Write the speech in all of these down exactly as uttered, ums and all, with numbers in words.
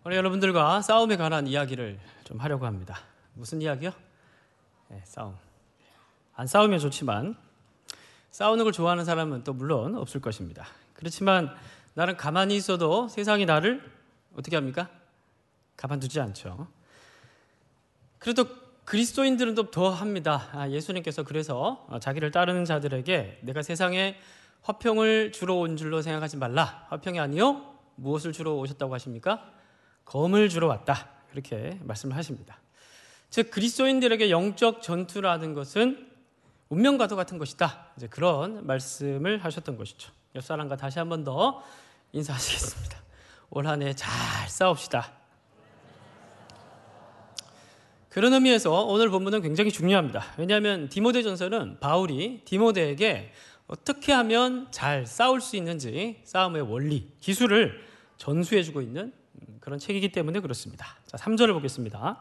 오늘 여러분들과 싸움에 관한 이야기를 좀 하려고 합니다. 무슨 이야기요? 네, 싸움. 안 싸우면 좋지만 싸우는 걸 좋아하는 사람은 또 물론 없을 것입니다. 그렇지만 나는 가만히 있어도 세상이 나를 어떻게 합니까? 가만두지 않죠. 그래도 그리스도인들은 또 더 합니다. 아, 예수님께서 그래서 자기를 따르는 자들에게 내가 세상에 화평을 주러 온 줄로 생각하지 말라. 화평이 아니요 무엇을 주러 오셨다고 하십니까? 검을 주러 왔다. 그렇게 말씀을 하십니다. 즉 그리스도인들에게 영적 전투라는 것은 운명과도 같은 것이다. 이제 그런 말씀을 하셨던 것이죠. 옆 사람과 다시 한 번 더 인사하시겠습니다. 올 한 해 잘 싸웁시다. 그런 의미에서 오늘 본문은 굉장히 중요합니다. 왜냐하면 디모데전서는 바울이 디모데에게 어떻게 하면 잘 싸울 수 있는지 싸움의 원리, 기술을 전수해주고 있는 그런 책이기 때문에 그렇습니다. 자, 삼 절을 보겠습니다.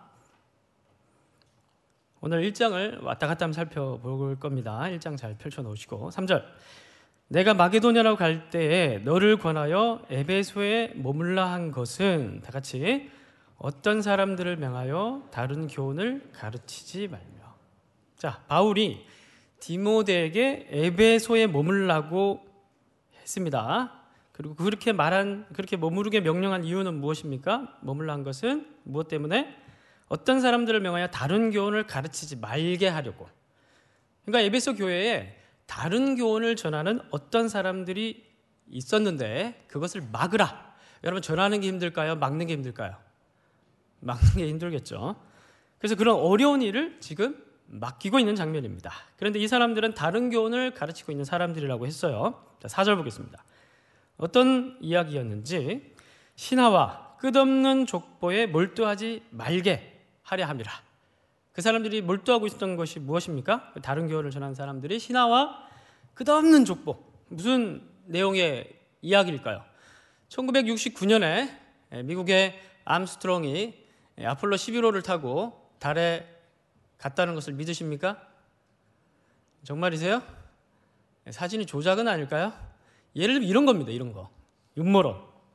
오늘 일 장을 왔다 갔다 한번 살펴볼 겁니다. 일 장 잘 펼쳐놓으시고 삼 절 내가 마게도냐로 갈 때에 너를 권하여 에베소에 머물라 한 것은 다 같이 어떤 사람들을 명하여 다른 교훈을 가르치지 말며. 자, 바울이 디모데에게 에베소에 머물라고 했습니다. 그리고 그렇게 말한, 그렇게 머무르게 명령한 이유는 무엇입니까? 머물라 한 것은 무엇 때문에? 어떤 사람들을 명하여 다른 교훈을 가르치지 말게 하려고. 그러니까 에베소 교회에 다른 교훈을 전하는 어떤 사람들이 있었는데 그것을 막으라. 여러분, 전하는 게 힘들까요? 막는 게 힘들까요? 막는 게 힘들겠죠. 그래서 그런 어려운 일을 지금 맡기고 있는 장면입니다. 그런데 이 사람들은 다른 교훈을 가르치고 있는 사람들이라고 했어요. 자, 사 절 보겠습니다. 어떤 이야기였는지 신하와 끝없는 족보에 몰두하지 말게 하려 함이라. 그 사람들이 몰두하고 있었던 것이 무엇입니까? 다른 교훈을 전하는 사람들이 신하와 끝없는 족보. 무슨 내용의 이야기일까요? 천구백육십구 년에 미국의 암스트롱이 아폴로 십일 호를 타고 달에 갔다는 것을 믿으십니까? 정말이세요? 사진이 조작은 아닐까요? 예를 들면 이런 겁니다. 이런 거. 음모론.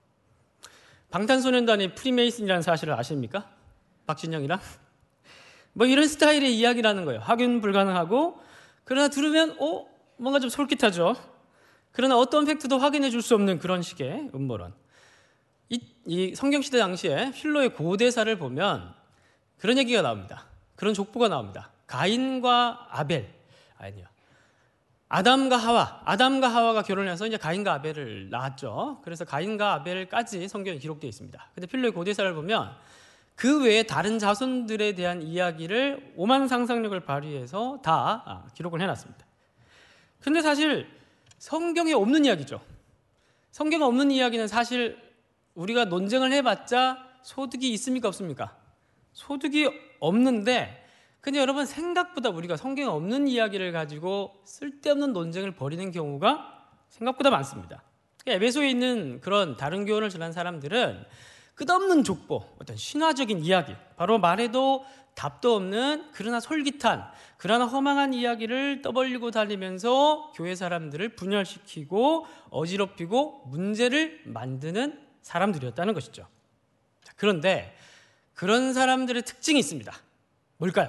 방탄소년단이 프리메이슨이라는 사실을 아십니까? 박진영이랑? 뭐 이런 스타일의 이야기라는 거예요. 확인 불가능하고 그러나 들으면 어? 뭔가 좀 솔깃하죠. 그러나 어떤 팩트도 확인해 줄 수 없는 그런 식의 음모론. 이, 이 성경시대 당시에 필로의 고대사를 보면 그런 얘기가 나옵니다. 그런 족보가 나옵니다. 가인과 아벨, 아니요. 아담과 하와, 아담과 하와가 결혼해서 이제 가인과 아벨을 낳았죠. 그래서 가인과 아벨까지 성경에 기록되어 있습니다. 근데 필로의 고대사를 보면 그 외에 다른 자손들에 대한 이야기를 오만 상상력을 발휘해서 다 기록을 해놨습니다. 근데 사실 성경에 없는 이야기죠. 성경에 없는 이야기는 사실 우리가 논쟁을 해봤자 소득이 있습니까? 없습니까? 소득이 없는데 근데 여러분 생각보다 우리가 성경에 없는 이야기를 가지고 쓸데없는 논쟁을 벌이는 경우가 생각보다 많습니다. 에베소에 있는 그런 다른 교훈을 전한 사람들은 끝없는 족보, 어떤 신화적인 이야기, 바로 말해도 답도 없는 그러나 솔깃한 그러나 허망한 이야기를 떠벌리고 다니면서 교회 사람들을 분열시키고 어지럽히고 문제를 만드는 사람들이었다는 것이죠. 그런데 그런 사람들의 특징이 있습니다. 뭘까요?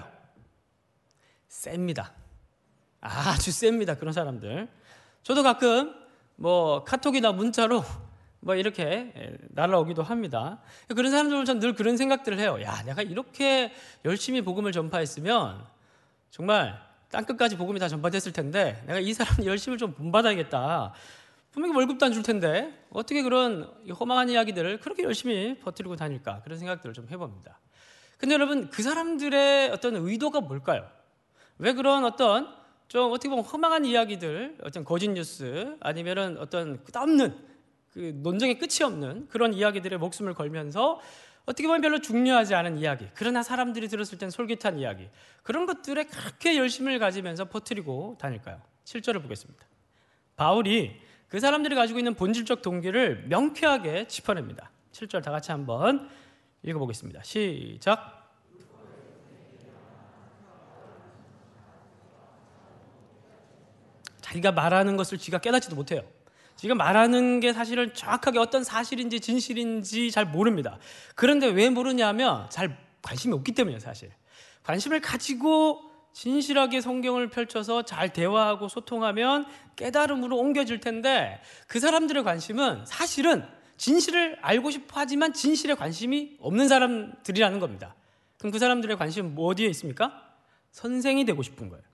셉니다. 아주 셉니다. 그런 사람들. 저도 가끔 뭐 카톡이나 문자로 뭐 이렇게 날아오기도 합니다. 그런 사람들은 전 늘 그런 생각들을 해요. 야, 내가 이렇게 열심히 복음을 전파했으면 정말 땅끝까지 복음이 다 전파됐을 텐데 내가 이 사람 열심히 좀 본받아야겠다. 분명히 월급도 안 줄 텐데 어떻게 그런 허망한 이야기들을 그렇게 열심히 버티고 다닐까? 그런 생각들을 좀 해봅니다. 근데 여러분 그 사람들의 어떤 의도가 뭘까요? 왜 그런 어떤 좀 어떻게 보면 허망한 이야기들, 어떤 거짓 뉴스 아니면은 어떤 끝없는 그 논쟁의 끝이 없는 그런 이야기들에 목숨을 걸면서 어떻게 보면 별로 중요하지 않은 이야기, 그러나 사람들이 들었을 땐 솔깃한 이야기, 그런 것들에 그렇게 열심을 가지면서 퍼뜨리고 다닐까요? 칠 절을 보겠습니다. 바울이 그 사람들이 가지고 있는 본질적 동기를 명쾌하게 짚어냅니다. 칠 절 다 같이 한번 읽어보겠습니다. 시작. 자기가 말하는 것을 지가 깨닫지도 못해요. 지금 말하는 게 사실은 정확하게 어떤 사실인지 진실인지 잘 모릅니다. 그런데 왜 모르냐면 잘 관심이 없기 때문이에요. 사실 관심을 가지고 진실하게 성경을 펼쳐서 잘 대화하고 소통하면 깨달음으로 옮겨질 텐데, 그 사람들의 관심은 사실은 진실을 알고 싶어 하지만 진실에 관심이 없는 사람들이라는 겁니다. 그럼 그 사람들의 관심은 뭐 어디에 있습니까? 선생이 되고 싶은 거예요.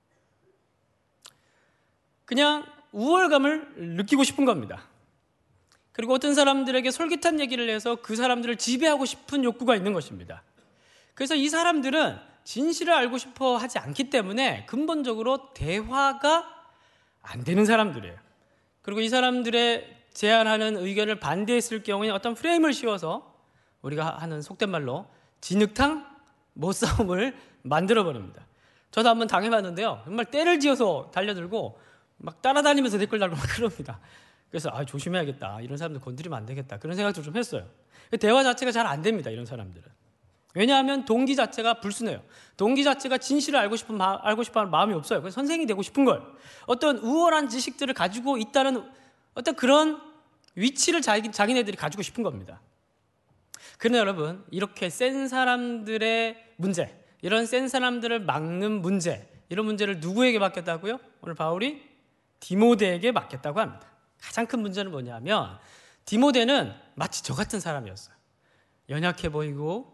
그냥 우월감을 느끼고 싶은 겁니다. 그리고 어떤 사람들에게 솔깃한 얘기를 해서 그 사람들을 지배하고 싶은 욕구가 있는 것입니다. 그래서 이 사람들은 진실을 알고 싶어 하지 않기 때문에 근본적으로 대화가 안 되는 사람들이에요. 그리고 이 사람들의 제안하는 의견을 반대했을 경우에 어떤 프레임을 씌워서 우리가 하는 속된 말로 진흙탕 못싸움을 만들어버립니다. 저도 한번 당해봤는데요. 정말 때를 지어서 달려들고 막 따라다니면서 댓글 달고 막 그럽니다. 그래서 아, 조심해야겠다. 이런 사람들 건드리면 안 되겠다. 그런 생각도 좀 했어요. 대화 자체가 잘 안 됩니다. 이런 사람들은. 왜냐하면 동기 자체가 불순해요. 동기 자체가 진실을 알고 싶은 마, 알고 싶어하는 마음이 없어요. 그래서 선생이 되고 싶은 걸, 어떤 우월한 지식들을 가지고 있다는 어떤 그런 위치를 자기, 자기네들이 가지고 싶은 겁니다. 그런데 여러분, 이렇게 센 사람들의 문제, 이런 센 사람들을 막는 문제, 이런 문제를 누구에게 맡겼다고요? 오늘 바울이 디모데에게 맡겼다고 합니다. 가장 큰 문제는 뭐냐면 디모데는 마치 저 같은 사람이었어요. 연약해 보이고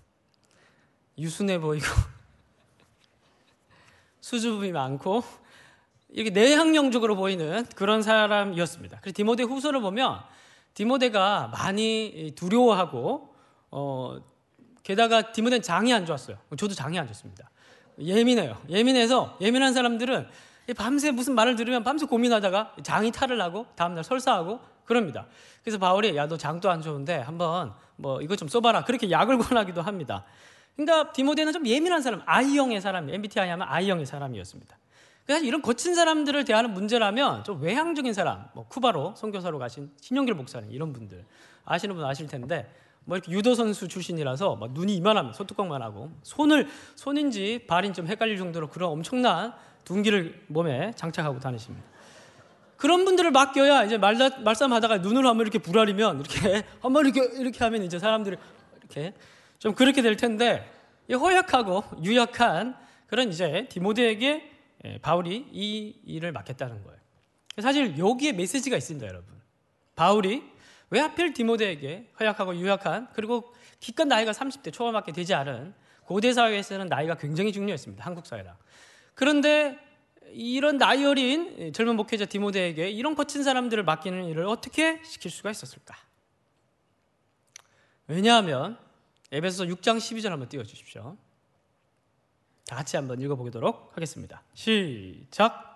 유순해 보이고 수줍음이 많고 이렇게 내향형적으로 보이는 그런 사람이었습니다. 그래서 디모데 후서를 보면 디모데가 많이 두려워하고 어, 게다가 디모데는 장이 안 좋았어요. 저도 장이 안 좋습니다. 예민해요. 예민해서 예민한 사람들은 밤새 무슨 말을 들으면 밤새 고민하다가 장이 탈을 나고 다음날 설사하고 그럽니다. 그래서 바울이 야, 너 장도 안 좋은데 한번 뭐 이거 좀 써봐라. 그렇게 약을 권하기도 합니다. 그러니까 디모데는 좀 예민한 사람, I형의 사람, 엠비티아이 하면 I형의 사람이었습니다. 그래서 이런 거친 사람들을 대하는 문제라면 좀 외향적인 사람, 뭐 쿠바로 선교사로 가신 신용길 목사님 이런 분들 아시는 분 아실 텐데 뭐 이렇게 유도 선수 출신이라서 막 눈이 이만하면 손뚜껑만 하고 손을 손인지 발인지 좀 헷갈릴 정도로 그런 엄청난 둔기를 몸에 장착하고 다니십니다. 그런 분들을 맡겨야 이제 말다, 말싸움하다가 눈을 한번 이렇게 부라리면 이렇게 한번 이렇게 이렇게 하면 이제 사람들이 이렇게 좀 그렇게 될 텐데, 허약하고 유약한 그런 이제 디모데에게 바울이 이 일을 맡겼다는 거예요. 사실 여기에 메시지가 있습니다, 여러분. 바울이 왜 하필 디모데에게 허약하고 유약한, 그리고 기껏 나이가 삼십 대 초반밖에 되지 않은 고대 사회에서는 나이가 굉장히 중요했습니다. 한국 사회랑. 그런데 이런 나이 어린 젊은 목회자 디모데에게 이런 거친 사람들을 맡기는 일을 어떻게 시킬 수가 있었을까? 왜냐하면 에베소서 육 장 십이 절 한번 띄워주십시오. 다 같이 한번 읽어보도록 하겠습니다. 시작.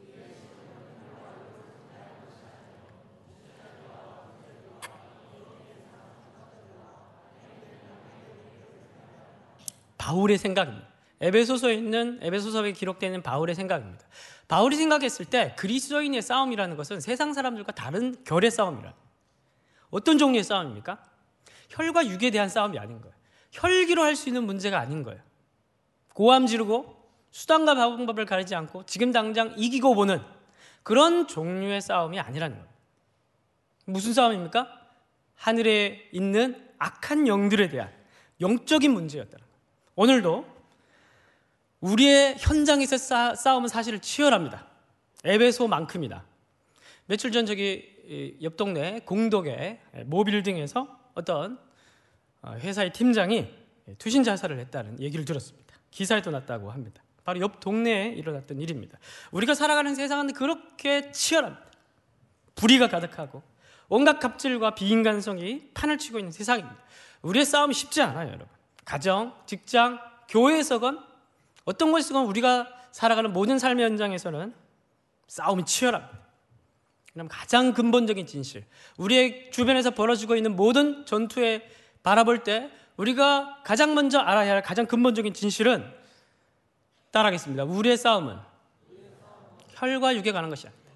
바울의 생각입니다. 에베소서에 있는 에베소서에 기록되어 있는 바울의 생각입니다. 바울이 생각했을 때 그리스도인의 싸움이라는 것은 세상 사람들과 다른 결의 싸움이라. 어떤 종류의 싸움입니까? 혈과 육에 대한 싸움이 아닌 거예요. 혈기로 할 수 있는 문제가 아닌 거예요. 고함 지르고 수단과 방법을 가리지 않고 지금 당장 이기고 보는 그런 종류의 싸움이 아니라는 거예요. 무슨 싸움입니까? 하늘에 있는 악한 영들에 대한 영적인 문제였다는 거예요. 오늘도 우리의 현장에서 싸, 싸움은 사실 치열합니다. 에베소만큼이나. 며칠 전 저기 옆 동네 공덕의 모빌딩에서 어떤 회사의 팀장이 투신 자살을 했다는 얘기를 들었습니다. 기사에도 났다고 합니다. 바로 옆 동네에 일어났던 일입니다. 우리가 살아가는 세상은 그렇게 치열합니다. 불의가 가득하고 온갖 갑질과 비인간성이 판을 치고 있는 세상입니다. 우리의 싸움이 쉽지 않아요, 여러분. 가정, 직장, 교회에서건 어떤 곳에서건 우리가 살아가는 모든 삶의 현장에서는 싸움이 치열합니다. 그럼 가장 근본적인 진실, 우리의 주변에서 벌어지고 있는 모든 전투에 바라볼 때 우리가 가장 먼저 알아야 할 가장 근본적인 진실은 따라하겠습니다. 우리의 싸움은 혈과 육에 가는 것이 아니다.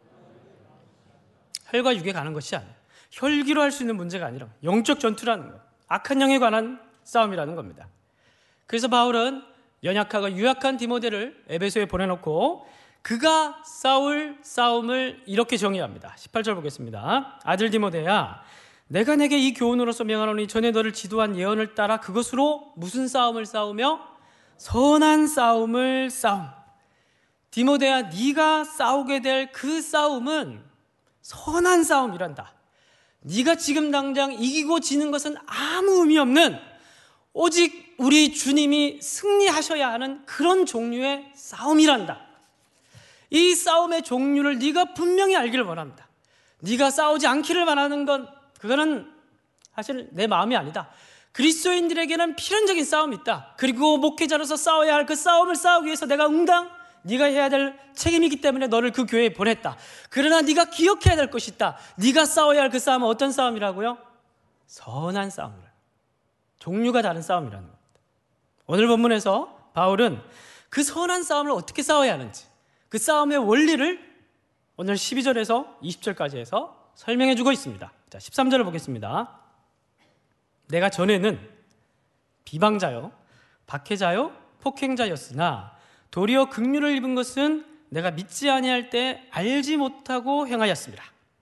혈과 육에 가는 것이 아니에요. 혈기로 할 수 있는 문제가 아니라 영적 전투라는 거예요. 악한 영에 관한 싸움이라는 겁니다. 그래서 바울은 연약하고 유약한 디모데를 에베소에 보내놓고 그가 싸울 싸움을 이렇게 정의합니다. 십팔 절 보겠습니다. 아들 디모데야, 내가 내게 이 교훈으로서 명하노니 전에 너를 지도한 예언을 따라 그것으로 무슨 싸움을 싸우며 선한 싸움을 싸움. 디모데야, 네가 싸우게 될 그 싸움은 선한 싸움이란다. 네가 지금 당장 이기고 지는 것은 아무 의미 없는, 오직 우리 주님이 승리하셔야 하는 그런 종류의 싸움이란다. 이 싸움의 종류를 네가 분명히 알기를 원합니다. 네가 싸우지 않기를 바라는 건 그거는 사실 내 마음이 아니다. 그리스도인들에게는 필연적인 싸움이 있다. 그리고 목회자로서 싸워야 할 그 싸움을 싸우기 위해서 내가 응당 네가 해야 될 책임이기 때문에 너를 그 교회에 보냈다. 그러나 네가 기억해야 될 것이 있다. 네가 싸워야 할 그 싸움은 어떤 싸움이라고요? 선한 싸움이라. 종류가 다른 싸움이라는 겁니다. 오늘 본문에서 바울은 그 선한 싸움을 어떻게 싸워야 하는지, 그 싸움의 원리를 오늘 십이 절에서 이십 절까지 해서 설명해 주고 있습니다. 자, 십삼 절을 보겠습니다. 내가 전에는 비방자요, 박해자요, 폭행자였으나 도리어 긍휼을 입은 것은 내가 믿지 아니할 때 알지 못하고 행하였습니다.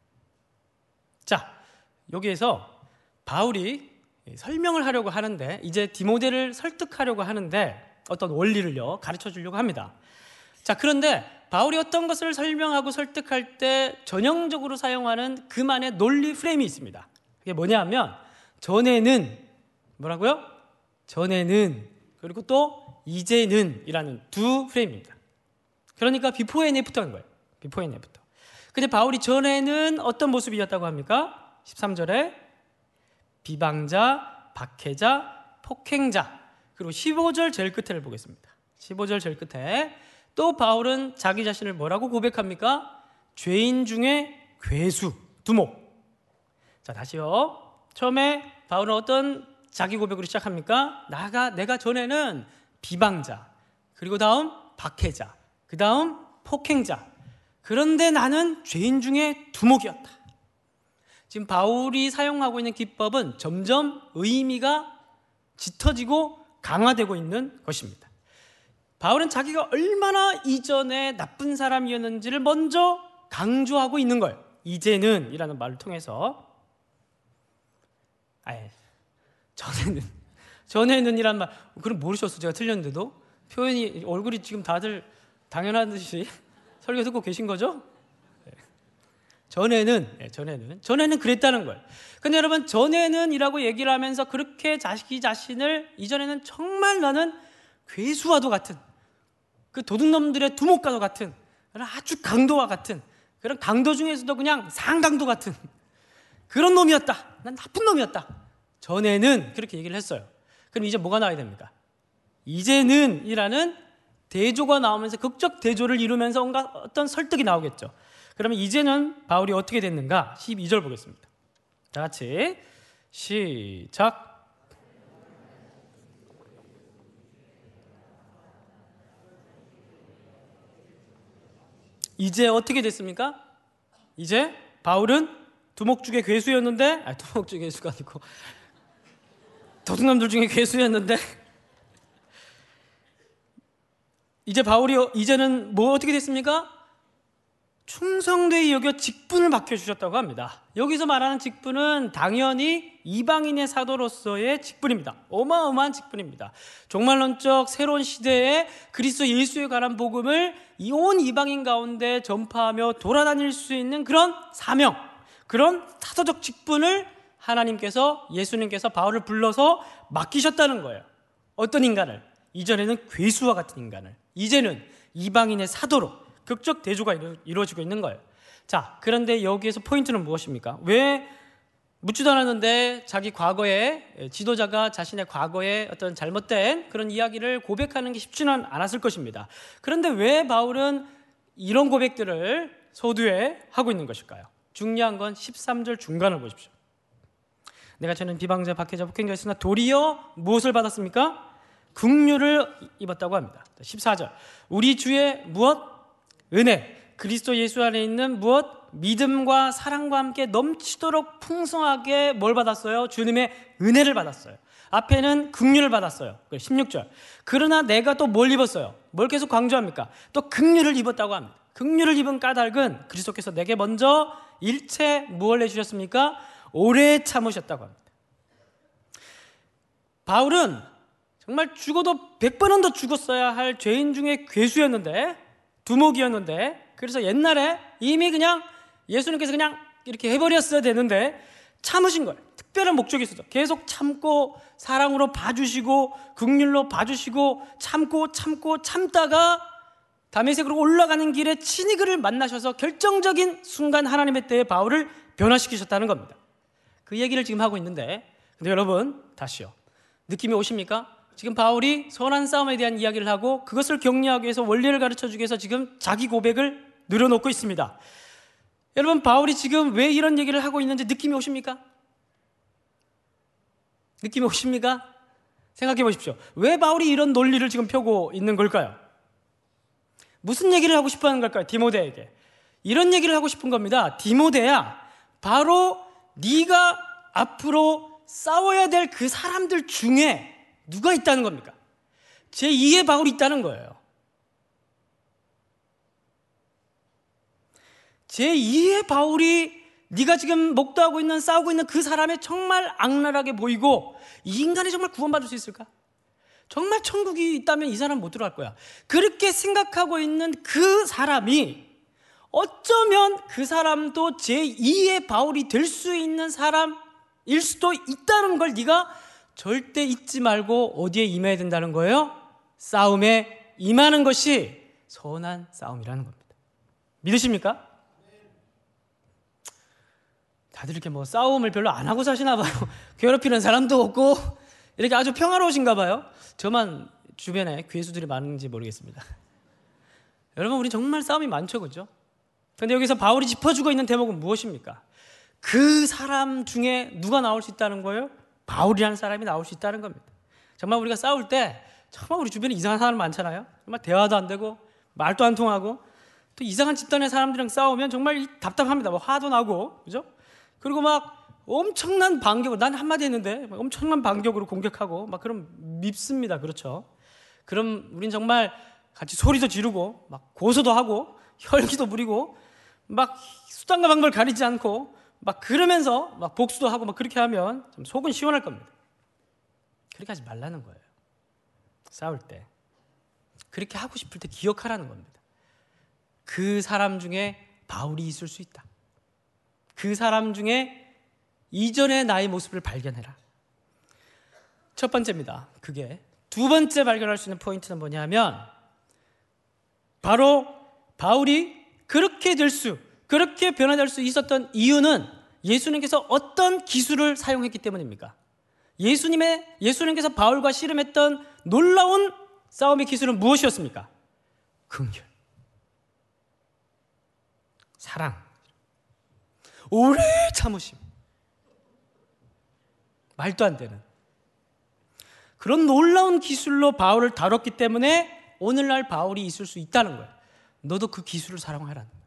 자, 여기에서 바울이 설명을 하려고 하는데, 이제 디모데를 설득하려고 하는데 어떤 원리를요 가르쳐 주려고 합니다. 자, 그런데 바울이 어떤 것을 설명하고 설득할 때 전형적으로 사용하는 그만의 논리 프레임이 있습니다. 그게 뭐냐 하면 전에는 뭐라고요? 전에는, 그리고 또 이제는 이라는 두 프레임입니다. 그러니까 비포 앤 애프터인 거예요. 비포 앤 애프터. 근데 바울이 전에는 어떤 모습이었다고 합니까? 십삼 절에 비방자, 박해자, 폭행자. 그리고 십오 절 제일 끝을 보겠습니다. 십오 절 제일 끝에 또 바울은 자기 자신을 뭐라고 고백합니까? 죄인 중에 괴수, 두목. 자, 다시요. 처음에 바울은 어떤 자기 고백으로 시작합니까? 나가 내가 전에는 비방자, 그리고 다음 박해자, 그 다음 폭행자. 그런데 나는 죄인 중에 두목이었다. 지금 바울이 사용하고 있는 기법은 점점 의미가 짙어지고 강화되고 있는 것입니다. 바울은 자기가 얼마나 이전에 나쁜 사람이었는지를 먼저 강조하고 있는 거예요. 이제는 이라는 말을 통해서. 아예 전에는 전에는 이란 말, 그럼 모르셨어. 제가 틀렸는데도 표현이, 얼굴이 지금 다들 당연한 듯이 설교 듣고 계신 거죠? 전에는, 네, 전에는 전에는 그랬다는 거예요. 근데 여러분, 전에는 이라고 얘기를 하면서 그렇게 자기 자신을, 이전에는 정말 나는 괴수와도 같은, 그 도둑놈들의 두목과도 같은 그런 아주 강도와 같은, 그런 강도 중에서도 그냥 상강도 같은 그런 놈이었다. 난 나쁜 놈이었다. 전에는 그렇게 얘기를 했어요. 그럼 이제 뭐가 나와야 됩니까? 이제는 이라는 대조가 나오면서, 극적 대조를 이루면서 온갖 어떤 설득이 나오겠죠. 그러면 이제는 바울이 어떻게 됐는가? 십이 절 보겠습니다. 다 같이 시작. 이제 어떻게 됐습니까? 이제 바울은 두목 중에 괴수였는데, 아니 두목 중에 괴수가 아니고 도둑놈들 중에 괴수였는데, 이제 바울이 이제는 뭐 어떻게 됐습니까? 충성되이 여겨 직분을 맡겨주셨다고 합니다. 여기서 말하는 직분은 당연히 이방인의 사도로서의 직분입니다. 어마어마한 직분입니다. 종말론적 새로운 시대에 그리스도 예수에 관한 복음을 온 이방인 가운데 전파하며 돌아다닐 수 있는 그런 사명, 그런 사도적 직분을 하나님께서, 예수님께서 바울을 불러서 맡기셨다는 거예요. 어떤 인간을? 이전에는 괴수와 같은 인간을, 이제는 이방인의 사도로 극적 대조가 이루어지고 있는 거예요. 자, 그런데 여기에서 포인트는 무엇입니까? 왜 묻지도 않았는데 자기 과거에, 지도자가 자신의 과거에 어떤 잘못된 그런 이야기를 고백하는 게 쉽지는 않았을 것입니다. 그런데 왜 바울은 이런 고백들을 서두에 하고 있는 것일까요? 중요한 건 십삼 절 중간을 보십시오. 내가 저는 비방자, 박해자, 폭행자였으나 도리어 무엇을 받았습니까? 긍휼을 입었다고 합니다. 십사 절, 우리 주의 무엇? 은혜, 그리스도 예수 안에 있는 무엇? 믿음과 사랑과 함께 넘치도록 풍성하게 뭘 받았어요? 주님의 은혜를 받았어요. 앞에는 긍휼을 받았어요. 십육 절, 그러나 내가 또 뭘 입었어요? 뭘 계속 강조합니까? 또 긍휼을 입었다고 합니다. 긍휼을 입은 까닭은 그리스도께서 내게 먼저 일체 무엇을 해주셨습니까? 오래 참으셨다고 합니다. 바울은 정말 죽어도 백 번은 더 죽었어야 할 죄인 중에 괴수였는데, 두목이었는데, 그래서 옛날에 이미 그냥 예수님께서 그냥 이렇게 해버렸어야 되는데 참으신 거예요. 특별한 목적이 있었죠. 계속 참고 사랑으로 봐주시고 긍휼로 봐주시고 참고 참고 참다가 다메섹으로 올라가는 길에 친히 그를 만나셔서 결정적인 순간 하나님의 때에 바울을 변화시키셨다는 겁니다. 그 얘기를 지금 하고 있는데, 근데 여러분 다시요, 느낌이 오십니까? 지금 바울이 선한 싸움에 대한 이야기를 하고 그것을 격려하기 위해서 원리를 가르쳐주기 위해서 지금 자기 고백을 늘어놓고 있습니다. 여러분, 바울이 지금 왜 이런 얘기를 하고 있는지 느낌이 오십니까? 느낌이 오십니까? 생각해 보십시오. 왜 바울이 이런 논리를 지금 펴고 있는 걸까요? 무슨 얘기를 하고 싶어 하는 걸까요? 디모데에게 이런 얘기를 하고 싶은 겁니다. 디모데야, 바로 네가 앞으로 싸워야 될 그 사람들 중에 누가 있다는 겁니까? 제이의 바울이 있다는 거예요. 제이의 바울이 네가 지금 목도하고 있는, 싸우고 있는 그 사람이 정말 악랄하게 보이고 이 인간이 정말 구원받을 수 있을까? 정말 천국이 있다면 이 사람 못 들어갈 거야. 그렇게 생각하고 있는 그 사람이 어쩌면 그 사람도 제이의 바울이 될 수 있는 사람일 수도 있다는 걸 네가 절대 잊지 말고 어디에 임해야 된다는 거예요? 싸움에 임하는 것이 선한 싸움이라는 겁니다. 믿으십니까? 다들 이렇게 뭐 싸움을 별로 안 하고 사시나 봐요. 괴롭히는 사람도 없고 이렇게 아주 평화로우신가 봐요. 저만 주변에 괴수들이 많은지 모르겠습니다. 여러분, 우리 정말 싸움이 많죠, 그죠? 그런데 여기서 바울이 짚어주고 있는 대목은 무엇입니까? 그 사람 중에 누가 나올 수 있다는 거예요? 바울이라는 사람이 나올 수 있다는 겁니다. 정말 우리가 싸울 때 정말 우리 주변에 이상한 사람 많잖아요. 정말 대화도 안 되고 말도 안 통하고 또 이상한 집단의 사람들이랑 싸우면 정말 답답합니다. 뭐 화도 나고, 그죠? 그리고 막 엄청난 반격으로, 난 한마디 했는데 엄청난 반격으로 공격하고 막 그럼 밉습니다. 그렇죠? 그럼 우린 정말 같이 소리도 지르고 막 고소도 하고 혈기도 부리고 막 수단과 방법을 가리지 않고 막 그러면서 막 복수도 하고 막 그렇게 하면 좀 속은 시원할 겁니다. 그렇게 하지 말라는 거예요. 싸울 때 그렇게 하고 싶을 때 기억하라는 겁니다. 그 사람 중에 바울이 있을 수 있다. 그 사람 중에 이전의 나의 모습을 발견해라. 첫 번째입니다. 그게 두 번째 발견할 수 있는 포인트는 뭐냐면 바로 바울이 그렇게 될 수, 그렇게 변화될 수 있었던 이유는 예수님께서 어떤 기술을 사용했기 때문입니까? 예수님의, 예수님께서 바울과 씨름했던 놀라운 싸움의 기술은 무엇이었습니까? 긍휼, 사랑, 오래 참으심, 말도 안 되는 그런 놀라운 기술로 바울을 다뤘기 때문에 오늘날 바울이 있을 수 있다는 거예요. 너도 그 기술을 사용하라는 거예요.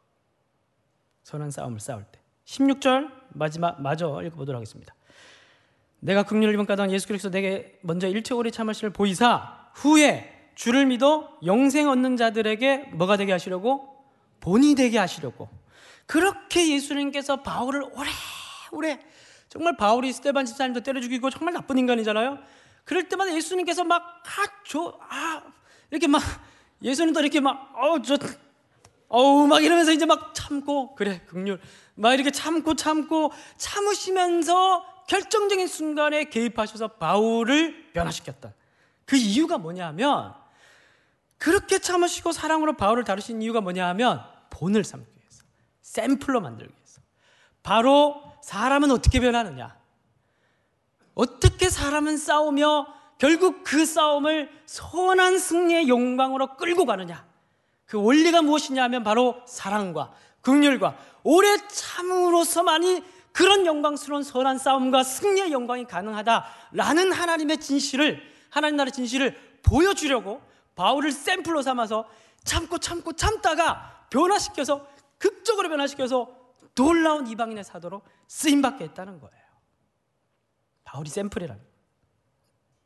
선한 싸움을 싸울 때. 십육 절 마지막 마저 읽어보도록 하겠습니다. 내가 긍휼을 입은 까닭 예수 그리스도 내게 먼저 일체 오래 참으심을 보이사 후에 주를 믿어 영생 얻는 자들에게 뭐가 되게 하시려고? 본이 되게 하시려고. 그렇게 예수님께서 바울을 오래오래, 정말 바울이 스데반 집사님도 때려 죽이고 정말 나쁜 인간이잖아요. 그럴 때마다 예수님께서 막 아, 저, 아, 이렇게 막 예수님도 이렇게 막 어우 저 어우 막 이러면서 이제 막 참고, 그래 긍휼 막 이렇게 참고 참고 참으시면서 결정적인 순간에 개입하셔서 바울을 변화시켰던 그 이유가 뭐냐면, 그렇게 참으시고 사랑으로 바울을 다루신 이유가 뭐냐면 본을 삼기 위해서, 샘플로 만들기 위해서. 바로 사람은 어떻게 변하느냐, 어떻게 사람은 싸우며 결국 그 싸움을 선한 승리의 영광으로 끌고 가느냐, 그 원리가 무엇이냐 하면 바로 사랑과 긍휼과 오래 참음으로서만이 그런 영광스러운 선한 싸움과 승리의 영광이 가능하다라는 하나님의 진실을, 하나님 나라의 진실을 보여주려고 바울을 샘플로 삼아서 참고 참고 참다가 변화시켜서, 극적으로 변화시켜서 놀라운 이방인의 사도로 쓰임받게 했다는 거예요. 바울이 샘플이라는 거예요.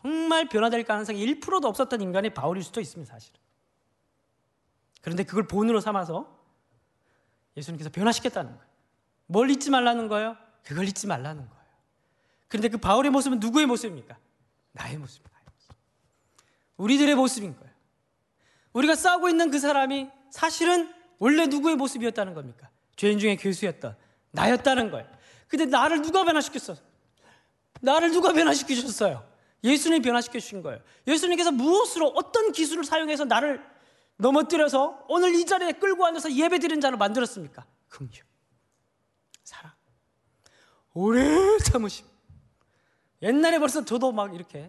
정말 변화될 가능성이 일 퍼센트도 없었던 인간이 바울일 수도 있습니다, 사실은. 그런데 그걸 본으로 삼아서 예수님께서 변화시켰다는 거예요. 뭘 잊지 말라는 거예요? 그걸 잊지 말라는 거예요. 그런데 그 바울의 모습은 누구의 모습입니까? 나의 모습입니다. 우리들의 모습인 거예요. 우리가 싸우고 있는 그 사람이 사실은 원래 누구의 모습이었다는 겁니까? 죄인 중에 괴수였던 나였다는 거예요. 근데 나를 누가 변화시켰어? 나를 누가 변화시키셨어요? 예수님이 변화시켜 주신 거예요. 예수님께서 무엇으로, 어떤 기술을 사용해서 나를 넘어뜨려서 오늘 이 자리에 끌고 앉아서 예배드리는 자로 만들었습니까? 긍휼, 사랑, 오래 참으심. 옛날에 벌써 저도 막 이렇게.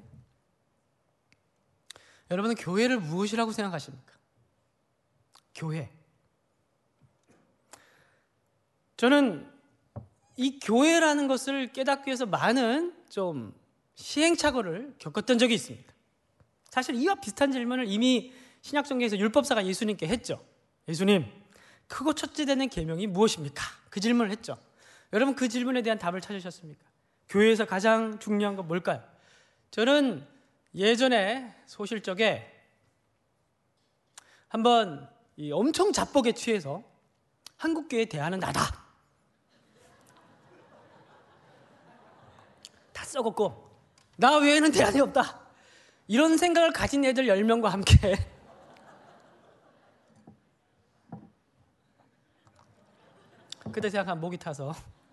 여러분은 교회를 무엇이라고 생각하십니까? 교회. 저는 이 교회라는 것을 깨닫기 위해서 많은 좀 시행착오를 겪었던 적이 있습니다. 사실 이와 비슷한 질문을 이미 신약성경에서 율법사가 예수님께 했죠. 예수님, 크고 첫째 되는 계명이 무엇입니까? 그 질문을 했죠. 여러분, 그 질문에 대한 답을 찾으셨습니까? 교회에서 가장 중요한 건 뭘까요? 저는 예전에 소실적에 한번 이 엄청 자뻑에 취해서 한국교회 대안은 나다, 다 썩었고 나 외에는 대안이 없다, 이런 생각을 가진 애들 열 명과 함께 그때 생각한 목이 타서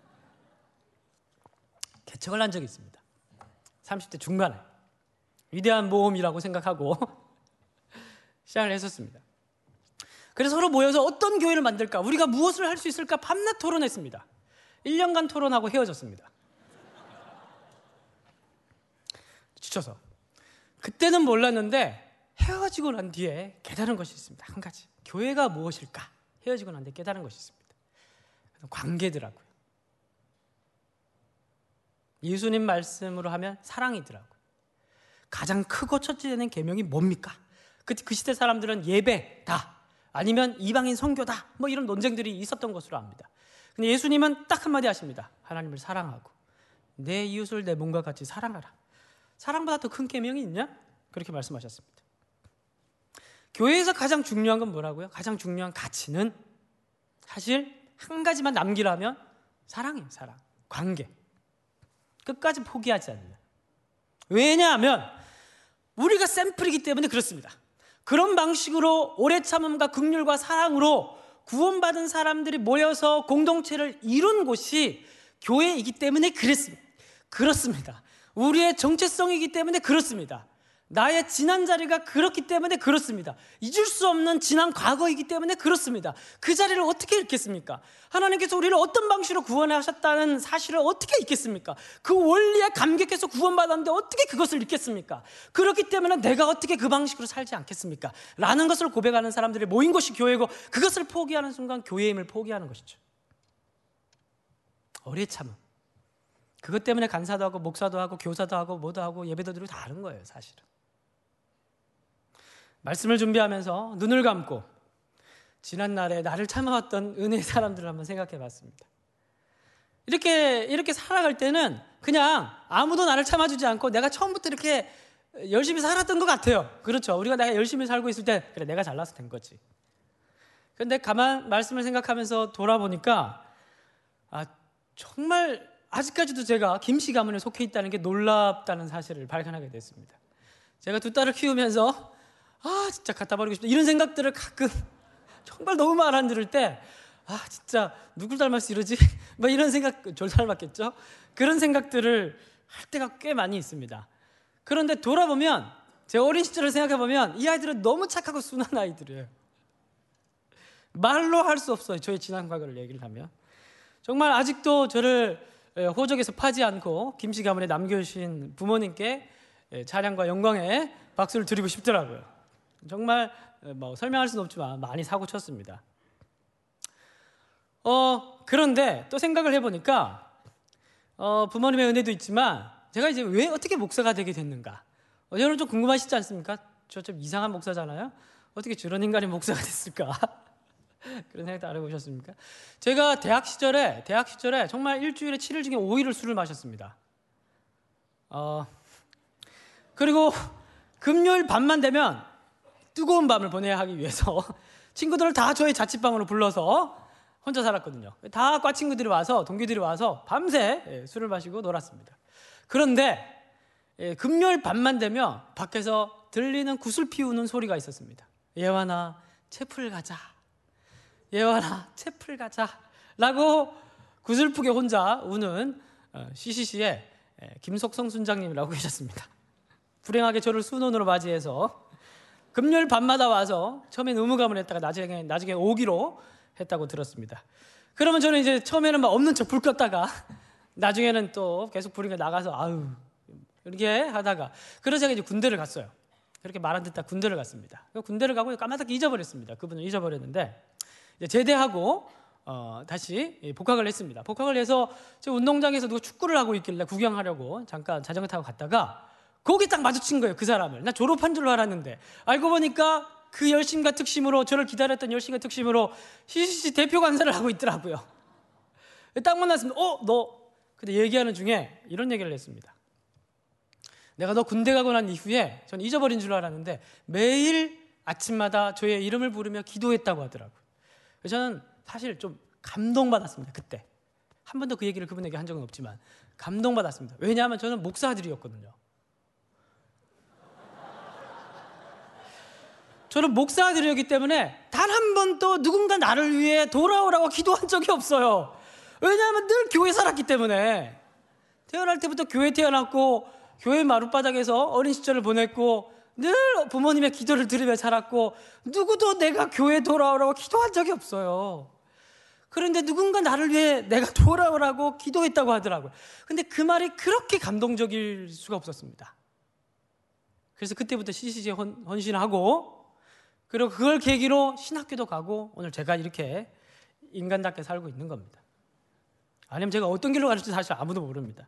개척을 한 적이 있습니다. 삼십 대 중반에 위대한 모험이라고 생각하고 시작을 했었습니다. 그래서 서로 모여서 어떤 교회를 만들까, 우리가 무엇을 할 수 있을까 밤낮 토론했습니다. 일 년간 토론하고 헤어졌습니다. 지쳐서. 그때는 몰랐는데 헤어지고 난 뒤에 깨달은 것이 있습니다. 한 가지. 교회가 무엇일까? 헤어지고 난 뒤에 깨달은 것이 있습니다. 관계더라고요. 예수님 말씀으로 하면 사랑이더라고요. 가장 크고 첫째 되는 계명이 뭡니까? 그, 그 시대 사람들은 예배다, 아니면 이방인 선교다, 뭐 이런 논쟁들이 있었던 것으로 압니다. 근데 예수님은 딱 한마디 하십니다. 하나님을 사랑하고 내 이웃을 내 몸과 같이 사랑하라. 사랑보다 더 큰 계명이 있냐? 그렇게 말씀하셨습니다. 교회에서 가장 중요한 건 뭐라고요? 가장 중요한 가치는 사실 한 가지만 남기라면 사랑이에요. 사랑, 관계. 끝까지 포기하지 않는. 왜냐하면 우리가 샘플이기 때문에 그렇습니다. 그런 방식으로 오래 참음과 긍휼과 사랑으로 구원받은 사람들이 모여서 공동체를 이룬 곳이 교회이기 때문에 그랬습니다. 그렇습니다. 우리의 정체성이기 때문에 그렇습니다. 나의 지난 자리가 그렇기 때문에 그렇습니다. 잊을 수 없는 지난 과거이기 때문에 그렇습니다. 그 자리를 어떻게 잊겠습니까? 하나님께서 우리를 어떤 방식으로 구원하셨다는 사실을 어떻게 잊겠습니까? 그 원리에 감격해서 구원받았는데 어떻게 그것을 잊겠습니까? 그렇기 때문에 내가 어떻게 그 방식으로 살지 않겠습니까? 라는 것을 고백하는 사람들이 모인 것이 교회고, 그것을 포기하는 순간 교회의 힘을 포기하는 것이죠. 오래 참음. 그것 때문에 간사도 하고 목사도 하고 교사도 하고 뭐도 하고 예배도 드리고 다 하는 거예요, 사실은. 말씀을 준비하면서 눈을 감고 지난날에 나를 참아왔던 은혜의 사람들을 한번 생각해 봤습니다. 이렇게 이렇게 살아갈 때는 그냥 아무도 나를 참아주지 않고 내가 처음부터 이렇게 열심히 살았던 것 같아요. 그렇죠. 우리가 내가 열심히 살고 있을 때 그래, 내가 잘나서 된 거지. 그런데 가만 말씀을 생각하면서 돌아보니까 아, 정말 아직까지도 제가 김씨 가문에 속해 있다는 게 놀랍다는 사실을 발견하게 됐습니다. 제가 두 딸을 키우면서 아 진짜 갖다 버리고 싶다 이런 생각들을 가끔 정말 너무 말 안 들을 때 아 진짜 누굴 닮았어 이러지? 뭐 이런 생각, 절 닮았겠죠? 그런 생각들을 할 때가 꽤 많이 있습니다. 그런데 돌아보면 제 어린 시절을 생각해보면 이 아이들은 너무 착하고 순한 아이들이에요. 말로 할 수 없어요. 저의 지난 과거를 얘기를 하면. 정말 아직도 저를 호적에서 파지 않고 김씨 가문에 남겨주신 부모님께 찬양과 영광에 박수를 드리고 싶더라고요. 정말 뭐 설명할 수는 없지만 많이 사고 쳤습니다. 어 그런데 또 생각을 해보니까 어, 부모님의 은혜도 있지만 제가 이제 왜 어떻게 목사가 되게 됐는가? 어, 여러분 좀 궁금하시지 않습니까? 저 좀 이상한 목사잖아요. 어떻게 저런 인간이 목사가 됐을까? 그런 생각도 안 해보셨습니까? 제가 대학 시절에 대학 시절에 정말 일주일에 칠 일 중에 오 일을 술을 마셨습니다. 어, 그리고 금요일 밤만 되면 뜨거운 밤을 보내야 하기 위해서 친구들을 다 저희 자취방으로 불러서 혼자 살았거든요. 다 과 친구들이 와서, 동기들이 와서 밤새 술을 마시고 놀았습니다. 그런데 금요일 밤만 되면 밖에서 들리는 구슬 피우는 소리가 있었습니다. 예완아, 채플 가자. 예완아, 채플 가자. 라고 구슬프게 혼자 우는 씨씨씨의 김석성 순장님이라고 계셨습니다. 불행하게 저를 수논으로 맞이해서 금요일 밤마다 와서 처음엔 의무감을 했다가 나중에, 나중에 오기로 했다고 들었습니다. 그러면 저는 이제 처음에는 막 없는 척 불 껐다가 나중에는 또 계속 불이가 나가서 아유 이렇게 하다가 그래서 제가 이제 군대를 갔어요. 그렇게 말 안 듣다 군대를 갔습니다. 군대를 가고 까마득히 잊어버렸습니다. 그분을 잊어버렸는데 이제 제대하고 어, 다시 복학을 했습니다. 복학을 해서 저 운동장에서 누가 축구를 하고 있길래 구경하려고 잠깐 자전거 타고 갔다가 거기 딱 마주친 거예요. 그 사람을. 나 졸업한 줄로 알았는데 알고 보니까 그 열심과 특심으로, 저를 기다렸던 열심과 특심으로 씨씨씨 대표 간사를 하고 있더라고요. 딱 만났습니다. 어? 너? 근데 얘기하는 중에 이런 얘기를 했습니다. 내가 너 군대 가고 난 이후에 전 잊어버린 줄 알았는데 매일 아침마다 저의 이름을 부르며 기도했다고 하더라고요. 그래서 저는 사실 좀 감동받았습니다. 그때 한 번도 그 얘기를 그분에게 한 적은 없지만 감동받았습니다. 왜냐하면 저는 목사들이었거든요. 저는 목사들이었기 때문에 단 한 번도 누군가 나를 위해 돌아오라고 기도한 적이 없어요. 왜냐하면 늘 교회 살았기 때문에. 태어날 때부터 교회 태어났고 교회 마룻바닥에서 어린 시절을 보냈고 늘 부모님의 기도를 들으며 자랐고 누구도 내가 교회 돌아오라고 기도한 적이 없어요. 그런데 누군가 나를 위해 내가 돌아오라고 기도했다고 하더라고요. 근데 그 말이 그렇게 감동적일 수가 없었습니다. 그래서 그때부터 씨씨씨에 헌신하고 그리고 그걸 계기로 신학교도 가고 오늘 제가 이렇게 인간답게 살고 있는 겁니다. 아니면 제가 어떤 길로 갈지 사실 아무도 모릅니다.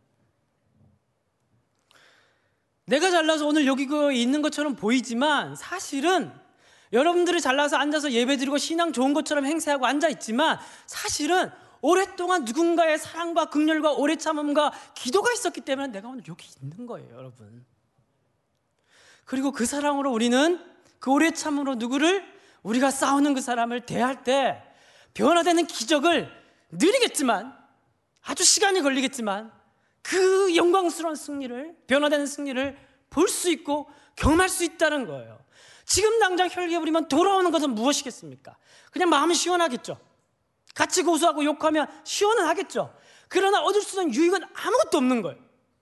내가 잘나서 오늘 여기 있는 것처럼 보이지만 사실은 여러분들이 잘나서 앉아서 예배드리고 신앙 좋은 것처럼 행세하고 앉아있지만 사실은 오랫동안 누군가의 사랑과 긍휼과 오래 참음과 기도가 있었기 때문에 내가 오늘 여기 있는 거예요, 여러분. 그리고 그 사랑으로 우리는 그 오래 참음으로 누구를 우리가 싸우는 그 사람을 대할 때 변화되는 기적을 느리겠지만 아주 시간이 걸리겠지만 그 영광스러운 승리를 변화되는 승리를 볼 수 있고 경험할 수 있다는 거예요. 지금 당장 혈기 부리면 돌아오는 것은 무엇이겠습니까? 그냥 마음이 시원하겠죠. 같이 고소하고 욕하면 시원은 하겠죠. 그러나 얻을 수 있는 유익은 아무것도 없는 거예요.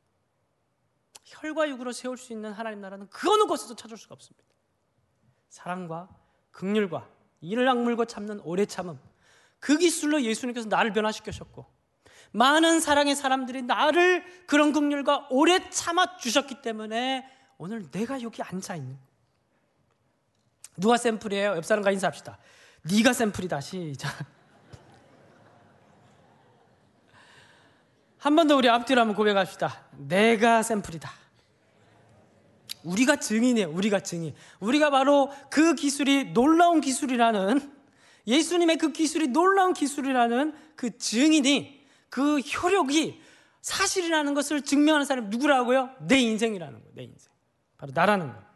혈과 육으로 세울 수 있는 하나님 나라는 그 어느 곳에서 찾을 수가 없습니다. 사랑과 긍휼과 이를 악물고 참는 오래 참음, 그 기술로 예수님께서 나를 변화시키셨고 많은 사랑의 사람들이 나를 그런 긍휼과 오래 참아 주셨기 때문에 오늘 내가 여기 앉아있는 거예요. 누가 샘플이에요? 옆 사람과 인사합시다. 네가 샘플이다. 시작. 한 번 더 우리 앞뒤로 한번 고백합시다. 내가 샘플이다. 우리가 증인이에요. 우리가 증인. 우리가 바로 그 기술이 놀라운 기술이라는, 예수님의 그 기술이 놀라운 기술이라는 그 증인이, 그 효력이 사실이라는 것을 증명하는 사람이 누구라고요? 내 인생이라는 거예요. 내 인생. 바로 나라는 거예요.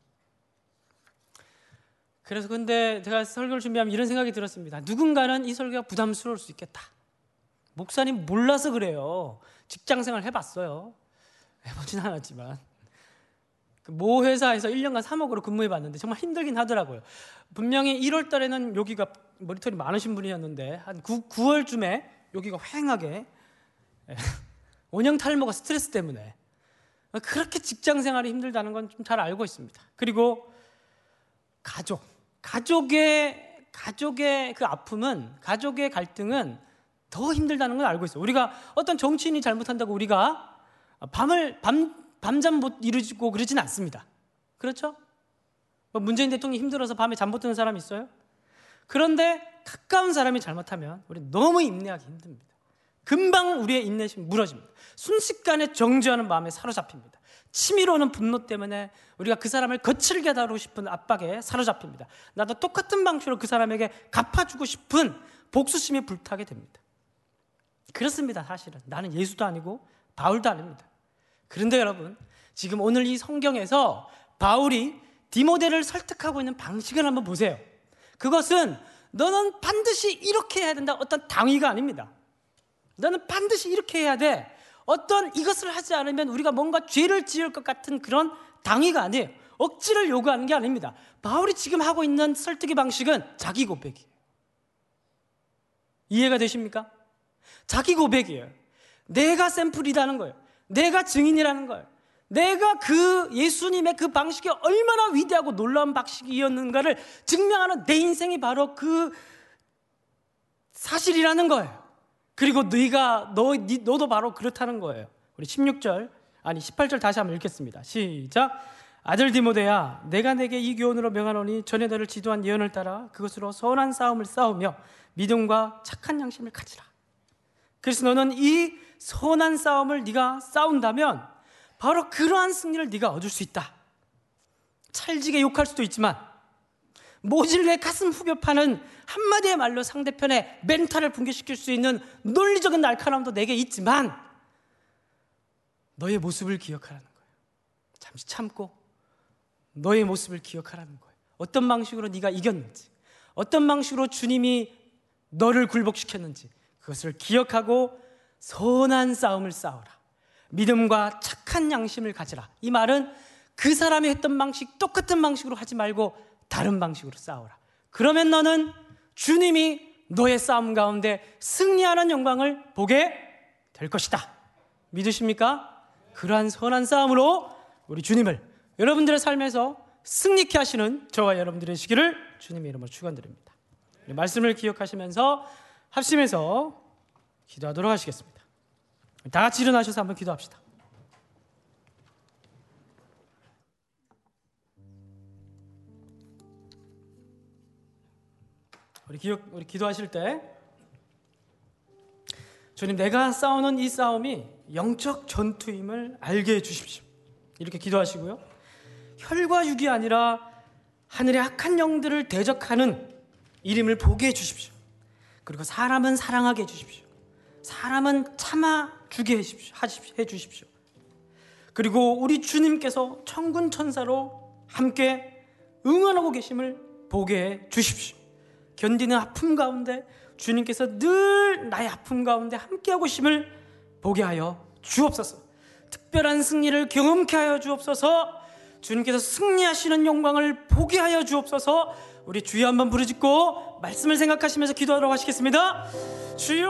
그래서 근데 제가 설교를 준비하면 이런 생각이 들었습니다. 누군가는 이 설교가 부담스러울 수 있겠다. 목사님 몰라서 그래요. 직장생활 해봤어요. 해보진 않았지만 모 회사에서 일 년간 삼억으로 근무해봤는데 정말 힘들긴 하더라고요. 분명히 일월 달에는 여기가 머리털이 많으신 분이었는데 한 구월쯤에 여기가 휑하게 원형 탈모가 스트레스 때문에 그렇게 직장생활이 힘들다는 건 좀 잘 알고 있습니다. 그리고 가족, 가족의 가족의 그 아픔은, 가족의 갈등은 더 힘들다는 걸 알고 있어요. 우리가 어떤 정치인이 잘못한다고 우리가 밤을 밤 밤잠 못 이루고 그러진 않습니다. 그렇죠? 뭐 문재인 대통령이 힘들어서 밤에 잠 못 드는 사람이 있어요? 그런데 가까운 사람이 잘못하면 우리 너무 인내하기 힘듭니다. 금방 우리의 인내심이 무너집니다. 순식간에 정죄하는 마음에 사로잡힙니다. 치밀어 오는 분노 때문에 우리가 그 사람을 거칠게 다루고 싶은 압박에 사로잡힙니다. 나도 똑같은 방식으로 그 사람에게 갚아주고 싶은 복수심이 불타게 됩니다. 그렇습니다. 사실은 나는 예수도 아니고 바울도 아닙니다. 그런데 여러분, 지금 오늘 이 성경에서 바울이 디모데를 설득하고 있는 방식을 한번 보세요. 그것은 너는 반드시 이렇게 해야 된다, 어떤 당위가 아닙니다. 너는 반드시 이렇게 해야 돼, 어떤 이것을 하지 않으면 우리가 뭔가 죄를 지을 것 같은 그런 당위가 아니에요. 억지를 요구하는 게 아닙니다. 바울이 지금 하고 있는 설득의 방식은 자기 고백이에요. 이해가 되십니까? 자기 고백이에요. 내가 샘플이라는 거예요. 내가 증인이라는 거예요. 내가 그 예수님의 그 방식이 얼마나 위대하고 놀라운 방식이었는가를 증명하는 내 인생이 바로 그 사실이라는 거예요. 그리고 네가 너, 너도 바로 그렇다는 거예요. 우리 십육 절 아니 십팔 절 다시 한번 읽겠습니다. 시작. 아들 디모데야, 내가 내게 이 교훈으로 명하노니 전에 너를 지도한 예언을 따라 그것으로 선한 싸움을 싸우며 믿음과 착한 양심을 가지라. 그래서 너는 이 선한 싸움을 네가 싸운다면 바로 그러한 승리를 네가 얻을 수 있다. 찰지게 욕할 수도 있지만, 모질게 가슴 후벼 파는 한마디의 말로 상대편의 멘탈을 붕괴시킬 수 있는 논리적인 날카로움도 내게 있지만, 너의 모습을 기억하라는 거예요. 잠시 참고 너의 모습을 기억하라는 거예요. 어떤 방식으로 네가 이겼는지, 어떤 방식으로 주님이 너를 굴복시켰는지 그것을 기억하고 선한 싸움을 싸우라. 믿음과 착한 양심을 가지라. 이 말은 그 사람이 했던 방식, 똑같은 방식으로 하지 말고 다른 방식으로 싸우라. 그러면 너는 주님이 너의 싸움 가운데 승리하는 영광을 보게 될 것이다. 믿으십니까? 그러한 선한 싸움으로 우리 주님을 여러분들의 삶에서 승리케 하시는 저와 여러분들의 시기를 주님의 이름으로 축원드립니다. 말씀을 기억하시면서 합심해서 기도하도록 하시겠습니다. 다 같이 일어나셔서 한번 기도합시다. 우리 기억, 우리 기도하실 때 주님, 내가 싸우는 이 싸움이 영적 전투임을 알게 해주십시오. 이렇게 기도하시고요. 혈과 육이 아니라 하늘의 악한 영들을 대적하는 일임을 보게 해주십시오. 그리고 사람은 사랑하게 해주십시오. 사람은 참아주게 해주십시오. 그리고 우리 주님께서 천군 천사로 함께 응원하고 계심을 보게 해주십시오. 견디는 아픔 가운데 주님께서 늘 나의 아픔 가운데 함께하고 계심을 보게 하여 주옵소서. 특별한 승리를 경험케 하여 주옵소서. 주님께서 승리하시는 영광을 보게 하여 주옵소서. 우리 주여 한번 부르짖고 말씀을 생각하시면서 기도하도록 하시겠습니다. 주여,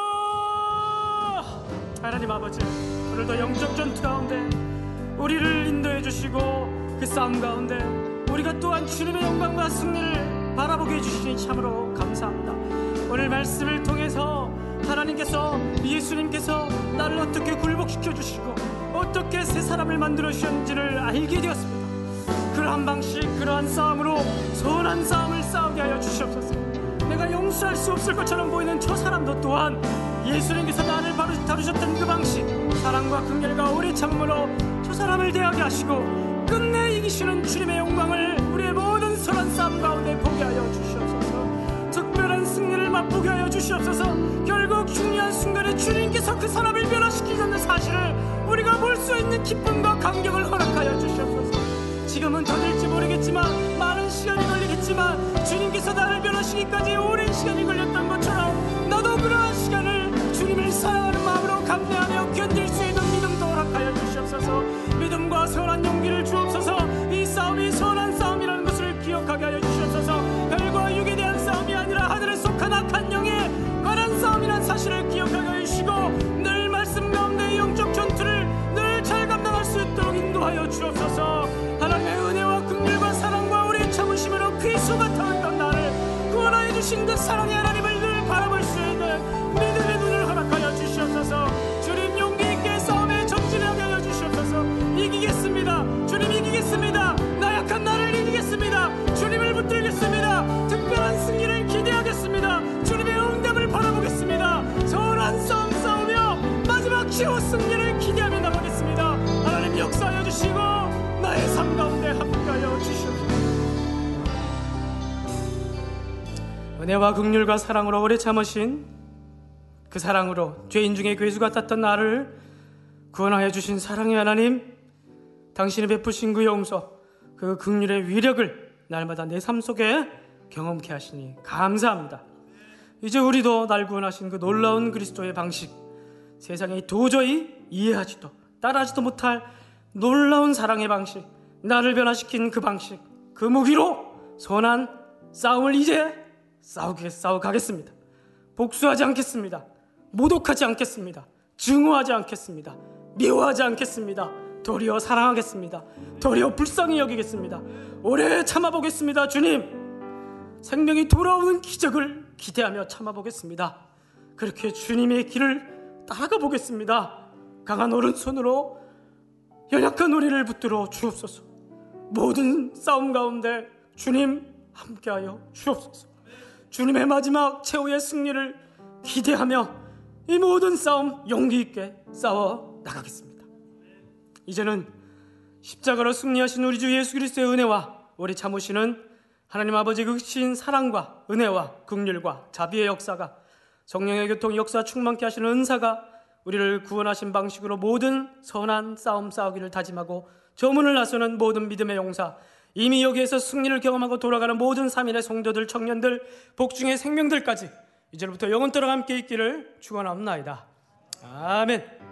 하나님 아버지, 오늘도 영적 전투 가운데 우리를 인도해 주시고 그 싸움 가운데 우리가 또한 주님의 영광과 승리를 바라보게 해주시니 참으로 감사합니다. 오늘 말씀을 통해서 하나님께서, 예수님께서 나를 어떻게 굴복시켜 주시고 어떻게 새 사람을 만들어 주셨는지를 알게 되었습니다. 그러한 방식, 그러한 싸움으로 선한 싸움을 싸우게 하여 주시옵소서. 내가 용서할 수 없을 것처럼 보이는 저 사람도 또한 예수님께서 나를 바로 다루셨던 그 방식, 사랑과 긍휼과 오래 참음으로 저 사람을 대하게 하시고 끝내 이기시는 주님의 영광을 우리의 모든 선한 싸움 가운데 보게 하여 주시옵소서. 특별한 승리를 맛보게 하여 주시옵소서. 결국 중요한 순간에 주님께서 그 사람을 변화시키셨는 사실을 우리가 볼 수 있는 기쁨과 감격을 허락하여 주시옵소서. 지금은 더딜지 모르겠지만, 많은 시간이 걸리겠지만, 주님께서 나를 변화시키기까지 오랜 시간이 걸렸던 것처럼 나도 그러한 시간을 주님을 사랑하는 마음으로 감내하며 견딜 수 있는 믿음도 허락하여 주시옵소서. 믿음과 선한 용기를 주옵소서. 이 싸움이 선한 싸움이라는 것을 기억하게 하여 주시옵소서. 혈과 육에 대한 싸움이 아니라 하늘에 속한 악한 영에 관한 싸움이라는 사실을 기억하게 하여 주시고, 늘 말씀 가운데 영적 전투를 늘 잘 감당할 수 있도록 인도하여 주옵소서. 하나님의 은혜와 긍휼과 사랑과 우리의 참으심으로 귀수가 타왔던 나를 구원하여 주신 그 사랑의 하나님을 늘 바라볼 수 있는 믿음의 눈을 허락하여 주시옵소서. 주님, 용기 있게 싸움에 전진하게 하여 주시옵소서. 이기겠습니다. 주님, 이기겠습니다. 나약한 나를 이기겠습니다. 주님을 붙들겠습니다. 특별한 승리를 기대하겠습니다. 주님의 응답을 바라보겠습니다. 선한 싸움 싸우며 마지막 최후 승리를 기대하며 나가겠습니다. 하나님, 역사하여 주시고 나의 삶 가운데 함께하여 주시옵소서. 은혜와 긍휼과 사랑으로 오래 참으신 그 사랑으로 죄인 중에 괴수 같았던 나를 구원하여 주신 사랑의 하나님, 당신이 베푸신 그 용서, 그 긍휼의 위력을 날마다 내 삶 속에 경험케 하시니 감사합니다. 이제 우리도 날 구원하신 그 놀라운 그리스도의 방식, 세상이 도저히 이해하지도 따라하지도 못할 놀라운 사랑의 방식, 나를 변화시킨 그 방식, 그 무기로 선한 싸움을 이제 싸우게 싸워가겠습니다. 복수하지 않겠습니다. 모독하지 않겠습니다. 증오하지 않겠습니다. 미워하지 않겠습니다. 도리어 사랑하겠습니다. 도리어 불쌍히 여기겠습니다. 오래 참아보겠습니다. 주님, 생명이 돌아오는 기적을 기대하며 참아보겠습니다. 그렇게 주님의 길을 따라가 보겠습니다. 강한 오른손으로 연약한 우리를 붙들어 주옵소서. 모든 싸움 가운데 주님 함께하여 주옵소서. 주님의 마지막 최후의 승리를 기대하며 이 모든 싸움 용기 있게 싸워 나가겠습니다. 이제는 십자가로 승리하신 우리 주 예수 그리스도의 은혜와 우리 참으시는 하나님 아버지의 크신 사랑과 은혜와 긍휼과 자비의 역사가, 성령의 교통 역사 충만케 하시는 은사가 우리를 구원하신 방식으로 모든 선한 싸움 싸우기를 다짐하고 저문을 나서는 모든 믿음의 용사, 이미 여기에서 승리를 경험하고 돌아가는 모든 삼일의 성도들, 청년들, 복중의 생명들까지 이제부터 영원토록 함께 있기를 축원하옵나이다. 아멘.